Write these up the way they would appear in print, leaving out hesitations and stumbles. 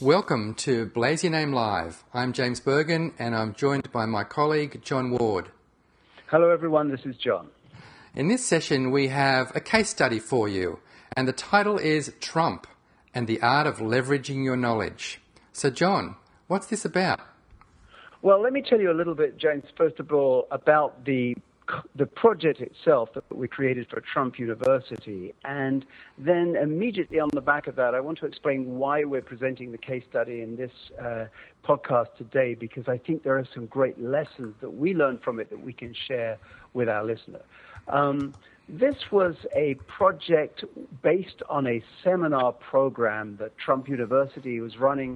Welcome to Blaze Your Name Live. I'm James Bergen and I'm joined by my colleague John Ward. Hello everyone, this is John. In this session we have a case study for you and the title is Trump and the Art of Leveraging Your Knowledge. So John, what's this about? Well, let me tell you a little bit, James, first of all, about the project itself that we created for Trump University. And then immediately on the back of that, I want to explain why we're presenting the case study in this podcast today, because I think there are some great lessons that we learned from it that we can share with our listener. This was a project based on a seminar program that Trump University was running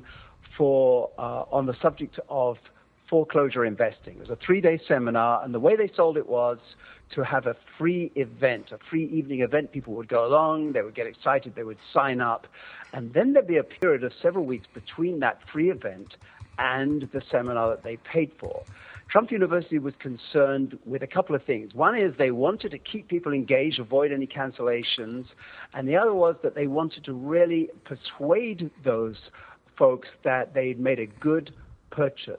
for on the subject of foreclosure investing. It was a 3-day seminar, and the way they sold it was to have a free event, a free evening event. People would go along, they would get excited, they would sign up, and then there'd be a period of several weeks between that free event and the seminar that they paid for. Trump University was concerned with a couple of things. One is they wanted to keep people engaged, avoid any cancellations, and the other was that they wanted to really persuade those folks that they'd made a good purchase.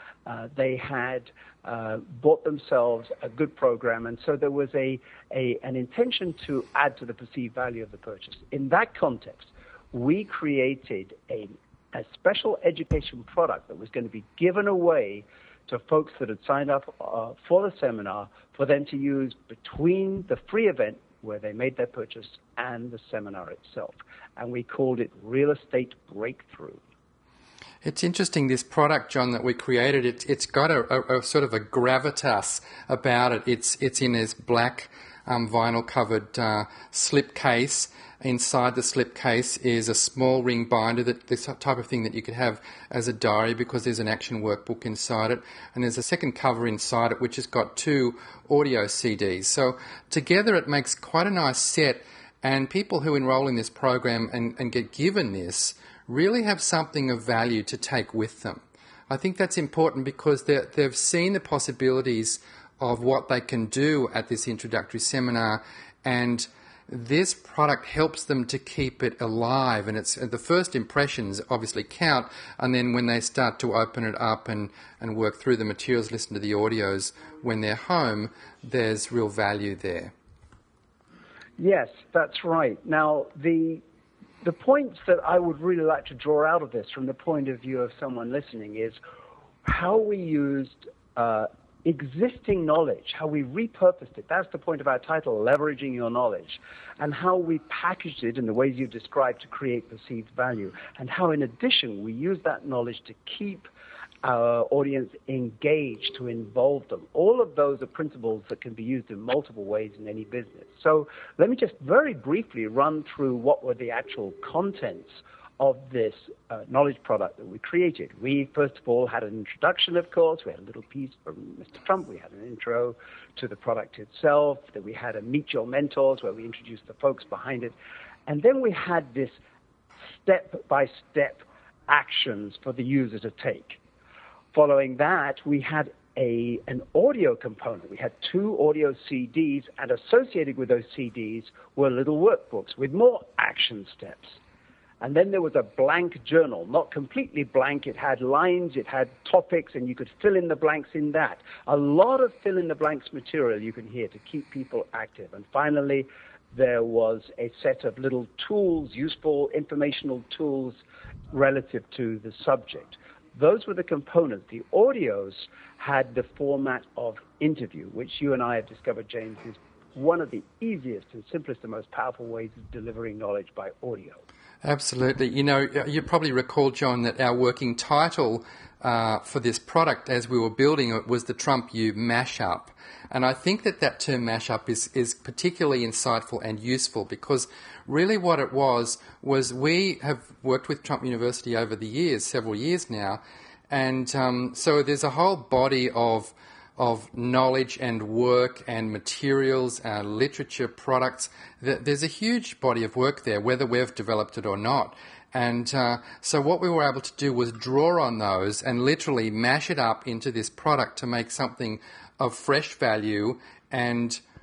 They had bought themselves a good program, and so there was an intention to add to the perceived value of the purchase. In that context, we created a special education product that was going to be given away to folks that had signed up for the seminar for them to use between the free event where they made their purchase and the seminar itself. And we called it Real Estate Breakthrough. It's interesting, this product, John, that we created, it's got a sort of a gravitas about it. It's in this black vinyl-covered slip case. Inside the slip case is a small ring binder, this type of thing that you could have as a diary because there's an action workbook inside it. And there's a second cover inside it which has got 2 audio CDs. So together it makes quite a nice set, and people who enroll in this program and get given this really have something of value to take with them. I think that's important because they've seen the possibilities of what they can do at this introductory seminar, and this product helps them to keep it alive. And it's the first impressions obviously count, and then when they start to open it up and work through the materials, listen to the audios when they're home, there's real value there. Yes, that's right. Now, the points that I would really like to draw out of this from the point of view of someone listening is how we used existing knowledge, how we repurposed it. That's the point of our title, Leveraging Your Knowledge, and how we packaged it in the ways you've described to create perceived value, and how in addition we use that knowledge to keep our audience engaged, to involve them. All of those are principles that can be used in multiple ways in any business. So let me just very briefly run through what were the actual contents of this knowledge product that we created. We, first of all, had an introduction, of course. We had a little piece from Mr. Trump. We had an intro to the product itself. Then we had a Meet Your Mentors where we introduced the folks behind it. And then we had this step-by-step actions for the user to take. Following that, we had an audio component. We had 2 audio CDs, and associated with those CDs were little workbooks with more action steps. And then there was a blank journal, not completely blank. It had lines, it had topics, and you could fill in the blanks in that. A lot of fill-in-the-blanks material you can hear to keep people active. And finally, there was a set of little tools, useful informational tools relative to the subject. Those were the components. The audios had the format of interview, which you and I have discovered, James, is one of the easiest and simplest and most powerful ways of delivering knowledge by audio. Absolutely. You know, you probably recall, John, that our working title for this product as we were building it was the Trump U Mashup. And I think that term mashup is particularly insightful and useful because really what it was we have worked with Trump University over the years, several years now, and so there's a whole body of knowledge and work and materials, literature, products. There's a huge body of work there, whether we've developed it or not. And so what we were able to do was draw on those and literally mash it up into this product to make something of fresh value and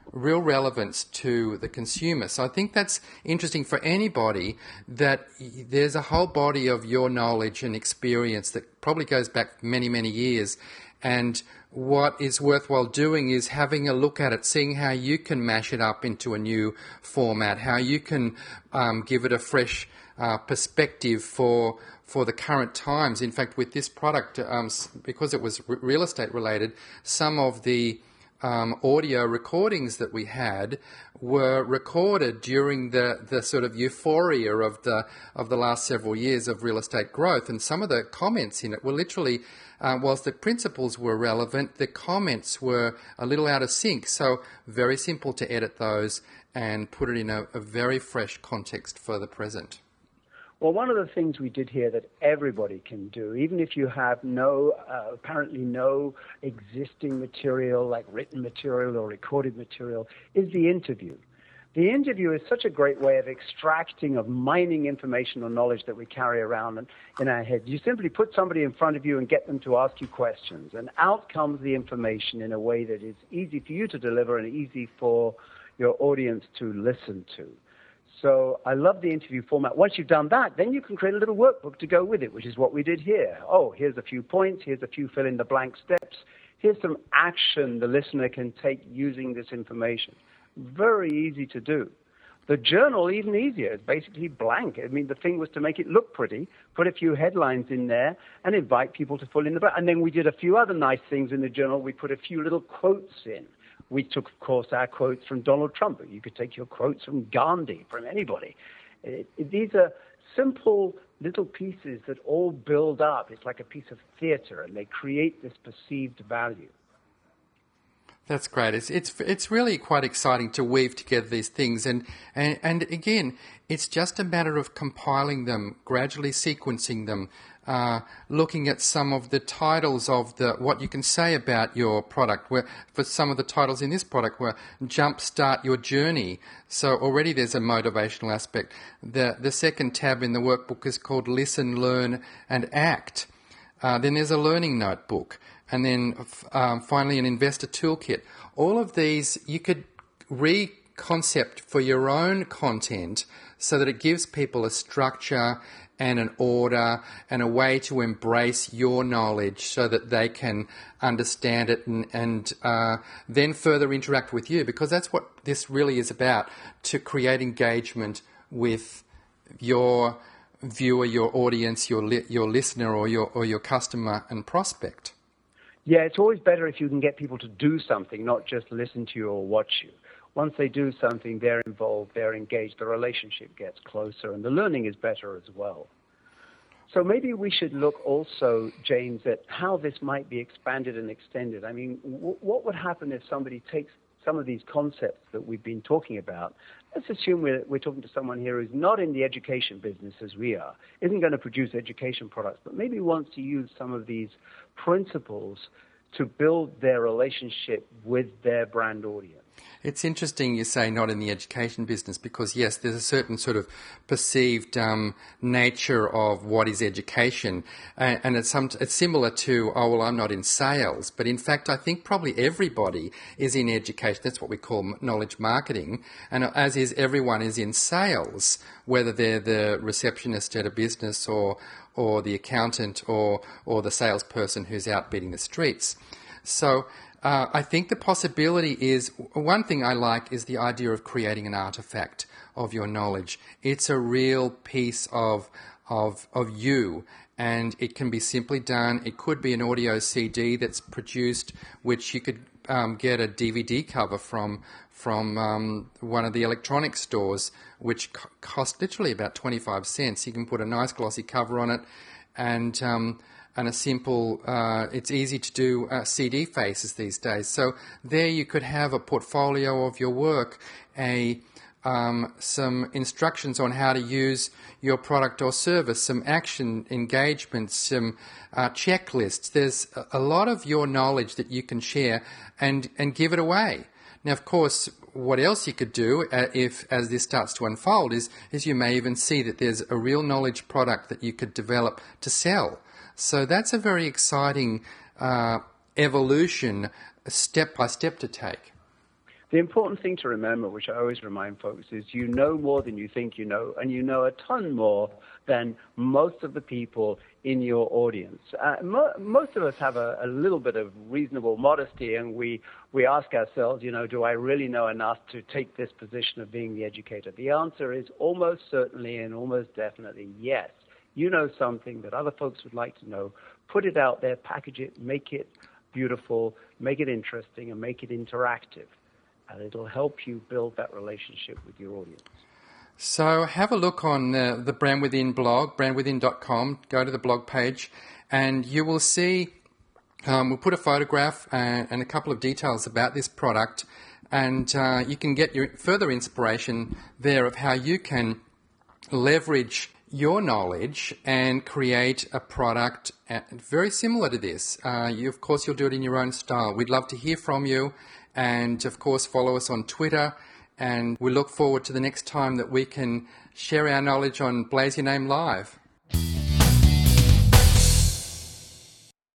real relevance to the consumer. So I think that's interesting for anybody, that there's a whole body of your knowledge and experience that probably goes back many, many years. And what is worthwhile doing is having a look at it, seeing how you can mash it up into a new format, how you can give it a fresh perspective for the current times. In fact, with this product, because it was real estate related, some of the audio recordings that we had were recorded during the sort of euphoria of the last several years of real estate growth, and some of the comments in it were literally, whilst the principles were relevant, the comments were a little out of sync. So very simple to edit those and put it in a very fresh context for the present. Well, one of the things we did here that everybody can do, even if you have apparently no existing material, like written material or recorded material, is the interview. The interview is such a great way of extracting, of mining information or knowledge that we carry around in our heads. You simply put somebody in front of you and get them to ask you questions, and out comes the information in a way that is easy for you to deliver and easy for your audience to listen to. So I love the interview format. Once you've done that, then you can create a little workbook to go with it, which is what we did here. Oh, here's a few points. Here's a few fill-in-the-blank steps. Here's some action the listener can take using this information. Very easy to do. The journal, even easier. It's basically blank. I mean, the thing was to make it look pretty, put a few headlines in there, and invite people to fill in the blank. And then we did a few other nice things in the journal. We put a few little quotes in. We took, of course, our quotes from Donald Trump. You could take your quotes from Gandhi, from anybody. These are simple little pieces that all build up. It's like a piece of theater, and they create this perceived value. That's great. It's really quite exciting to weave together these things, and again, it's just a matter of compiling them, gradually sequencing them, looking at some of the titles of what you can say about your product. Where for some of the titles in this product were "Jumpstart Your Journey," so already there's a motivational aspect. The second tab in the workbook is called "Listen, Learn, and Act." Then there's a learning notebook. And then finally an investor toolkit. All of these you could reconcept for your own content so that it gives people a structure and an order and a way to embrace your knowledge so that they can understand it and then further interact with you, because that's what this really is about, to create engagement with your viewer, your audience, your listener or your customer and prospect. Yeah, it's always better if you can get people to do something, not just listen to you or watch you. Once they do something, they're involved, they're engaged, the relationship gets closer, and the learning is better as well. So maybe we should look also, James, at how this might be expanded and extended. I mean, what would happen if somebody takes some of these concepts that we've been talking about? Let's assume we're talking to someone here who's not in the education business as we are, isn't going to produce education products, but maybe wants to use some of these principles to build their relationship with their brand audience. It's interesting you say not in the education business, because yes, there's a certain sort of perceived nature of what is education, and it's similar to, oh well, I'm not in sales, but in fact I think probably everybody is in education. That's what we call knowledge marketing, and as is everyone is in sales, whether they're the receptionist at a business or the accountant or the salesperson who's out beating the streets. So I think the possibility is, one thing I like is the idea of creating an artifact of your knowledge. It's a real piece of you, and it can be simply done. It could be an audio CD that's produced, which you could get a DVD cover from one of the electronics stores, which cost literally about 25 cents. You can put a nice glossy cover on it, and a simple, it's easy to do CD faces these days. So there you could have a portfolio of your work, some instructions on how to use your product or service, some action engagements, some checklists. There's a lot of your knowledge that you can share and give it away. Now, of course, what else you could do as this starts to unfold is you may even see that there's a real knowledge product that you could develop to sell. So that's a very exciting evolution, step by step, to take. The important thing to remember, which I always remind folks, is you know more than you think you know, and you know a ton more than most of the people in your audience. Most of us have a little bit of reasonable modesty, and we ask ourselves, do I really know enough to take this position of being the educator? The answer is almost certainly and almost definitely yes. You know something that other folks would like to know. Put it out there, package it, make it beautiful, make it interesting, and make it interactive. And it'll help you build that relationship with your audience. So have a look on the Brand Within blog, brandwithin.com. Go to the blog page, and you will see we'll put a photograph and a couple of details about this product, and you can get your further inspiration there of how you can leverage your knowledge and create a product very similar to this. Of course, you'll do it in your own style. We'd love to hear from you. And, of course, follow us on Twitter. And we look forward to the next time that we can share our knowledge on Blaze Your Name Live.